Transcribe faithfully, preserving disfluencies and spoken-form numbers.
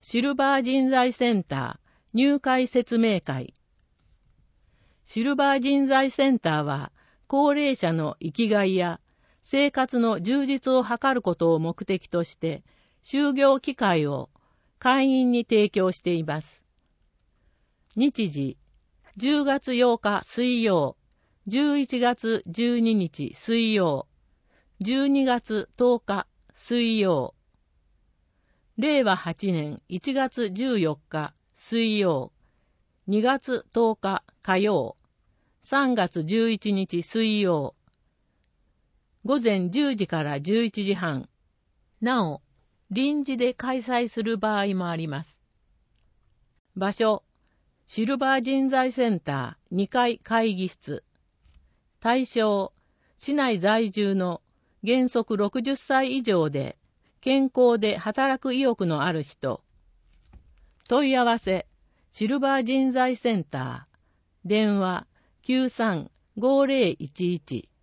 シルバー人材センター入会説明会。シルバー人材センターは、高齢者の生きがいや生活の充実を図ることを目的として、就業機会を会員に提供しています。日時、じゅうがつようか水曜、じゅういちがつじゅうににち水曜、じゅうにがつとおか水曜、れいわはちねんいちがつじゅうよっか水曜、にがつとおか火曜、さんがつじゅういちにち水曜、ごぜんじゅうじからじゅういちじはん、なお、臨時で開催する場合もあります。場所、シルバー人材センターにかい会議室。対象、市内在住の原則ろくじゅっさい以上で健康で働く意欲のある人。問い合わせ、シルバー人材センター。電話きゅうさんごーぜろいちいち